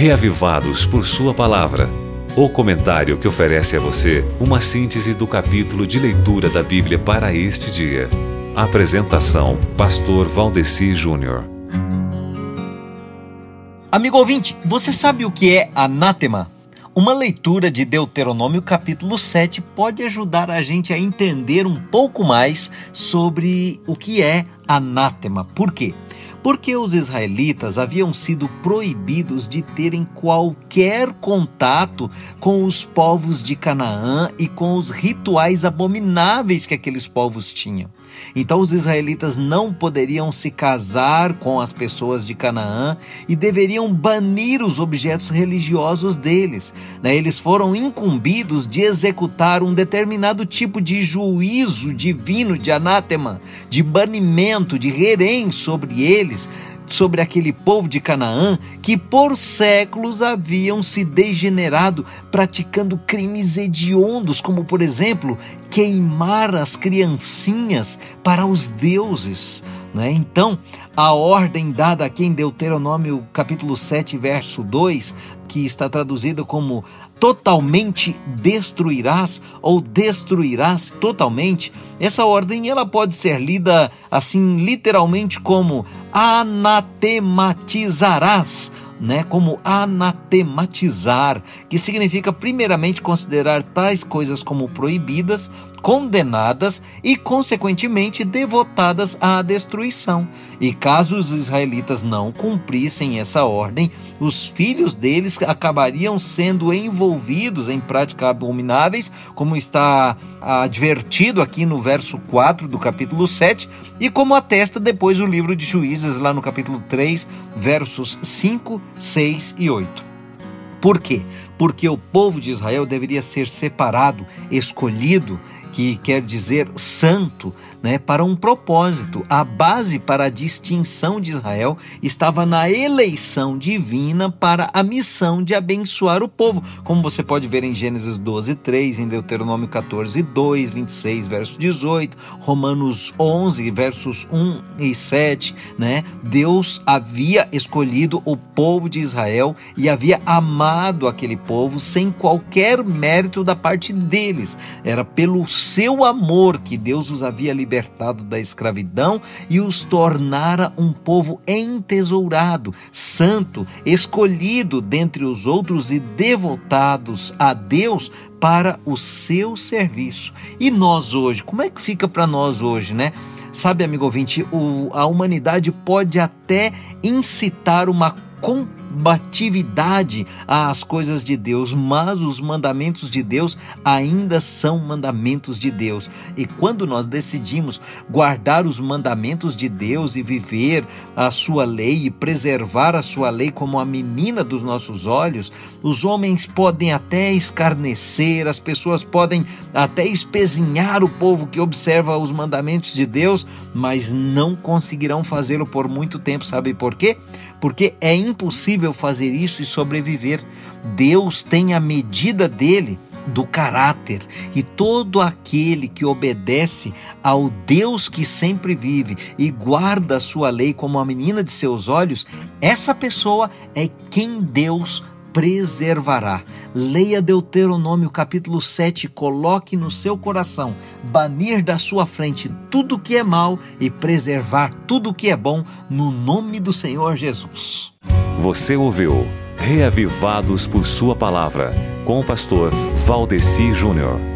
Reavivados por Sua Palavra. O comentário que oferece a você uma síntese do capítulo de leitura da Bíblia para este dia. Apresentação: Pastor Valdeci Júnior. Amigo ouvinte, você sabe o que é anátema? Uma leitura de Deuteronômio capítulo 7 pode ajudar a gente a entender um pouco mais sobre o que é anátema. Por quê? Porque os israelitas haviam sido proibidos de terem qualquer contato com os povos de Canaã e com os rituais abomináveis que aqueles povos tinham. Então os israelitas não poderiam se casar com as pessoas de Canaã e deveriam banir os objetos religiosos deles. Eles foram incumbidos de executar um determinado tipo de juízo divino de anátema, de banimento, de herém sobre eles, sobre aquele povo de Canaã que por séculos haviam se degenerado praticando crimes hediondos, como por exemplo, queimar as criancinhas para os deuses. Então, a ordem dada aqui em Deuteronômio capítulo 7, verso 2, que está traduzida como totalmente destruirás ou destruirás totalmente, essa ordem ela pode ser lida assim literalmente como anatematizarás, como anatematizar, que significa primeiramente considerar tais coisas como proibidas, condenadas e consequentemente devotadas à destruição. E caso os israelitas não cumprissem essa ordem, os filhos deles acabariam sendo envolvidos em práticas abomináveis, como está advertido aqui no verso 4 do capítulo 7, e como atesta depois o livro de Juízes, lá no capítulo 3, versos 5, 6 e 8. Por quê? Porque o povo de Israel deveria ser separado, escolhido, que quer dizer santo, para um propósito. A base para a distinção de Israel estava na eleição divina para a missão de abençoar o povo, como você pode ver em Gênesis 12, 3, em Deuteronômio 14, 2, 26, verso 18, Romanos 11, versos 1 e 7, Deus havia escolhido o povo de Israel e havia amado aquele povo sem qualquer mérito da parte deles. Era pelo seu amor que Deus os havia libertado da escravidão e os tornara um povo entesourado, santo, escolhido dentre os outros e devotados a Deus para o seu serviço. E nós hoje, como é que fica para nós hoje, Sabe, amigo ouvinte, a humanidade pode até incitar uma combatividade às coisas de Deus, mas os mandamentos de Deus ainda são mandamentos de Deus. E quando nós decidimos guardar os mandamentos de Deus e viver a sua lei e preservar a sua lei como a menina dos nossos olhos, os homens podem até escarnecer, as pessoas podem até espezinhar o povo que observa os mandamentos de Deus, mas não conseguirão fazê-lo por muito tempo. Sabe por quê? Porque é impossível fazer isso e sobreviver. Deus tem a medida dele, do caráter, e todo aquele que obedece ao Deus que sempre vive e guarda a sua lei como a menina de seus olhos, essa pessoa é quem Deus preservará. Leia Deuteronômio capítulo 7, coloque no seu coração, banir da sua frente tudo que é mal e preservar tudo que é bom, no nome do Senhor Jesus. Você ouviu Reavivados por Sua Palavra, com o pastor Valdeci Júnior.